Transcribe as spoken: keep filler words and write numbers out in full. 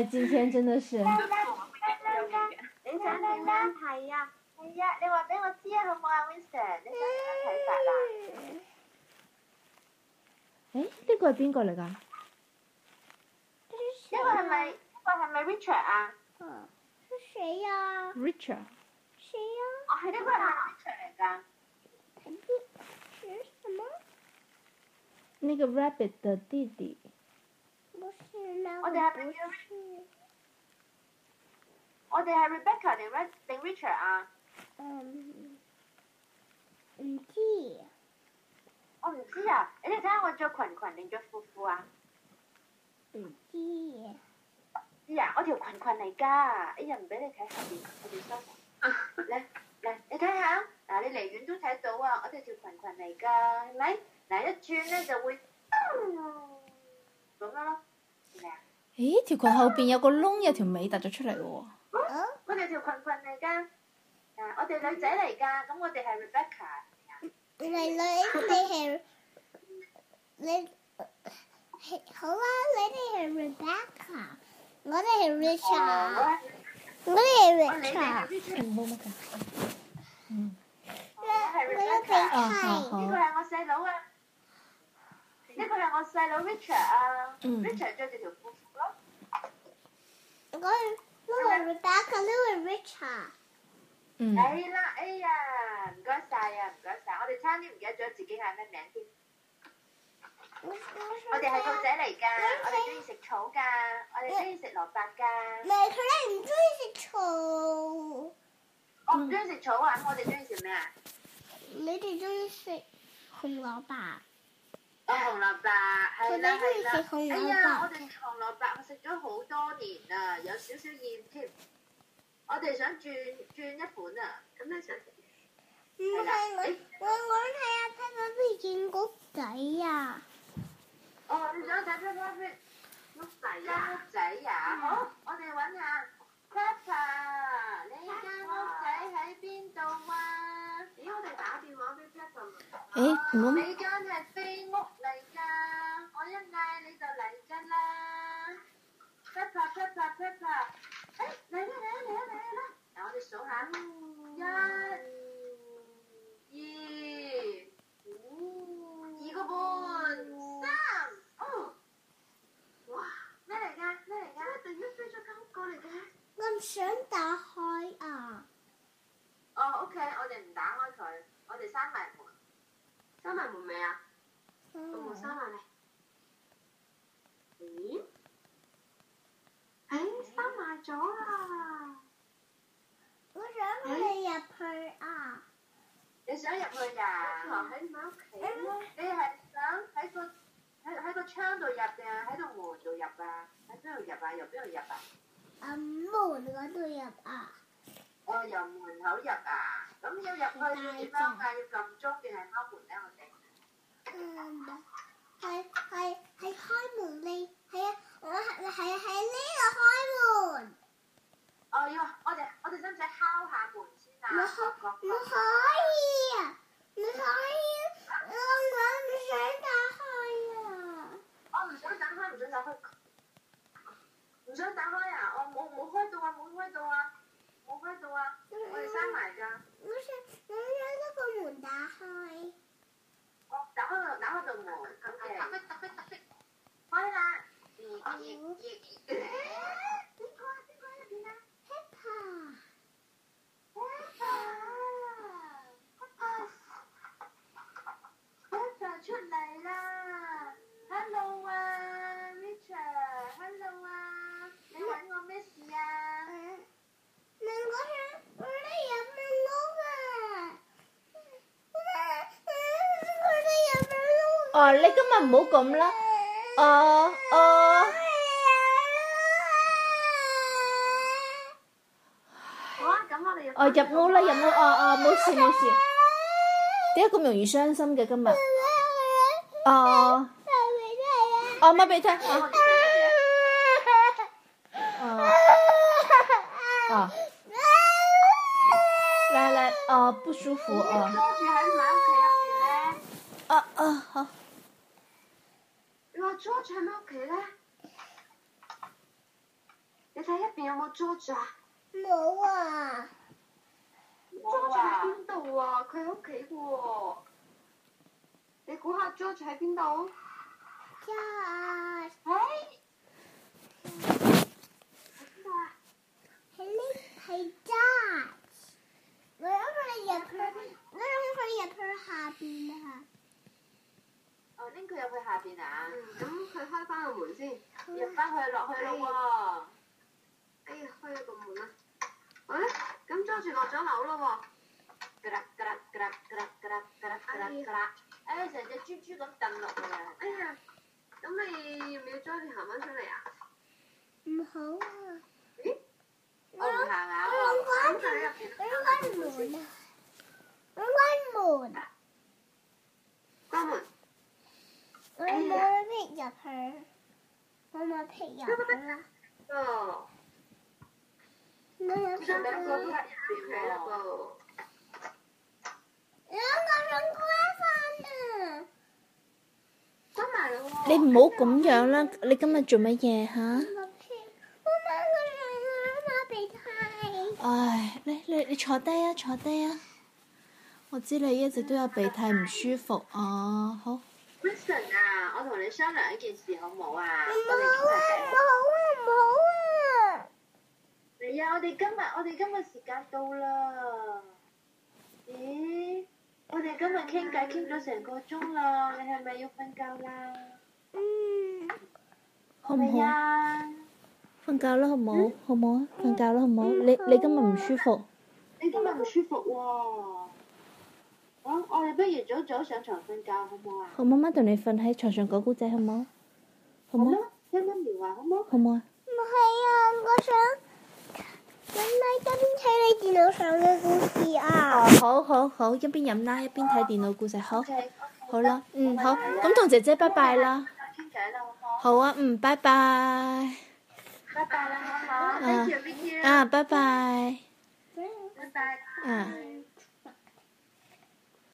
哎，今天真的是。 你想點樣睇啊？係啊，你話俾我知啊，好唔好啊 ，Winston？你想點樣睇法啊？ 誒，呢個係邊個嚟㗎？ 呢個係咪呢個係咪 Richard 啊？ 嗯，是誰呀 ？Richard。 誰呀？ 哦，係呢個係咪 Richard 嚟㗎？ 是什麼？ 那個 Rabbit 的弟弟。 不是那個， 我哋係不是。 我哋係 Rebecca 定 Red 定 Richard 啊？ 嗯，唔知。 我唔知啊！你哋睇下我着裙裙定着褲褲啊？ 唔知。 知啊！我條裙裙嚟㗎，哎呀唔俾你睇下邊，我哋收埋。嚟嚟，你睇下，嗱你離遠都睇到啊！我哋條裙裙嚟㗎，係咪？嗱一轉咧就會咁樣咯，係咪啊？ 咦，條裙後邊有個窿，有條尾突咗出嚟喎。 啊？ 我哋條裙裙嚟㗎，嗱我哋女仔嚟㗎，咁我哋係 Rebecca。 你你你係你係好啦，你哋係 Rebecca，我哋係 Richard，我哋係 Richard。 唔好乜㗎。嗯。 我係你個鼻 Rebecca。 涕。 呢個係我細佬啊！呢個係我細佬 Richard 啊。 嗯 Richard 着住條褲褲咯。 我呢個係 Rebecca，呢個係 Richard。 嗯。 係啦，哎呀，唔該晒啊，唔該晒，我哋差啲唔記得咗自己係咩名添。我哋係兔仔嚟㗎，我哋中意食草㗎，我哋中意食蘿蔔㗎。 唔係佢哋唔中意食草。 我唔中意食草啊，咁我哋中意食咩啊？ 你哋中意食紅蘿蔔。 哦，紅蘿蔔，係啦係啦。 佢哋中意食紅蘿蔔哎呀，我哋紅蘿蔔我食咗好多年啦，有少少厭添。我哋想轉轉一款啊，咁你想食？ 唔係我我我睇下睇下啲見谷仔啊！ 哦，你想睇睇睇咩？屋仔啊！屋仔啊！好，我哋揾下 Peppa， 你間屋仔喺邊度啊？咦，我哋打電話俾 Peppa。 誒，唔好。 你間係飛屋嚟㗎，我一嗌你就嚟㗎啦。Peppa Peppa Peppa， 誒嚟啦嚟啦嚟啦嚟啦！嗱，我哋數下，一、二，二個半，三，哦，哇，咩嚟㗎？咩嚟㗎？突然間飛咗間屋過嚟嘅。 我唔想打開啊！ 哦 ，OK，我哋唔打開佢，我哋閂埋門。閂埋門未啊？有冇閂埋嚟？咦？誒，閂埋咗啦！ 我想你入去啊！ 你想入去㗎？喺唔喺屋企咧？你係想喺個喺喺個窗度入定係喺度門度入啊？喺邊度入啊？由邊度入啊？ 啊，門嗰度入啊！ 哦，由門口入啊！咁要入去要點樣啊？要撳鐘定係敲門咧？我哋嗯，係係係開門你係啊！我係係係呢個開門。 哦，要我哋我哋使唔使敲下門先啊？ 唔可唔可以啊！唔可以，我我唔想打開啊！ 我唔想打開，唔想打開，唔想打開啊！我冇冇開到啊！冇開到啊！冇開到啊！我哋閂埋㗎。 我想我想呢個門打開。 哦，打開個打開道門，OK。特別特別特別，開啦！二二二二。邊個啊？邊個喺入邊啊？ Peppa。 Peppa 出嚟啦 ！Hello 啊 ，Richard，Hello 啊，你揾我咩事啊？ 我想我哋入咩屋啊？我哋入咩屋？ 哦，你今日唔好咁啦。哦哦。 好啊，咁我哋入。 哦，入屋啦，入屋，哦哦，冇事冇事。點解咁容易傷心嘅今日？哦。哦，媽俾你聽。哦。哦。哦。嚟嚟，哦，不舒服哦。 拖住喺埋屋企入邊咧。 啊啊好。 你話 George 喺咪屋企咧？ 你睇入邊有冇 George 啊？ 冇啊。 George 喺邊度啊？佢喺屋企喎。你估下 George 喺邊度 ？George。 喺邊度啊？ 喺呢係 George。我諗佢入去，我諗佢入去下邊啊。 哦，拎佢入去下邊啊？ 咁佢開翻個門先， 入翻去落去咯喎。 哎呀，開咗個門啦。好咧，咁捉住落咗樓咯喎。 㗎啦㗎啦㗎啦㗎啦㗎啦㗎啦㗎啦㗎啦！哎，成隻豬豬咁蹬落去啊！ 哎呀，咁你要唔要捉住行翻出嚟啊？ 唔好啊！ 咦？ 我唔行啊！ 我諗關住，我諗關門啊！我關門。 關門。 我冇劈入去，我冇劈入去啦。 哦。 我有劈入兩個都去。 係入邊啦噃。 兩個想關翻啊！ 關埋啦喎。 你唔好咁樣啦！你今日做乜嘢嚇？ 我劈，我媽佢媽鼻涕。 唉，你你你坐低啊，坐低啊！我知你一直都有鼻涕唔舒服啊，好。 Wilson 啊，我同你商量一件事好唔好啊？ 唔我哋好啊！唔好啊！唔好啊！ 嚟啊！我哋今日我哋今日時間到啦。咦？我哋今日傾偈傾咗成個鐘啦，你係咪要瞓覺啦？ 嗯。 好唔好？ 啊？ 瞓覺啦，好唔好？好唔好啊？瞓覺啦，好唔好？你你今日唔舒服？ 你今日唔舒服喎。好，我哋不如早早上床瞓覺，好唔好啊？ 好，媽媽同你瞓喺床上講故仔，好唔好？好唔好？ 聽媽咪話，好唔好？ 好唔好啊？ 唔係啊！我想飲奶一邊睇你電腦上嘅故事啊！ 好好好，一邊飲奶一邊睇電腦故仔，好， OK， 好啦，嗯，好，咁同姐姐拜拜啦。 傾偈啦，好唔好？ 好啊，嗯，拜拜。 拜拜啦，好唔好啊 ？Thank you，Thank you。 啊，拜拜。 拜拜。 啊。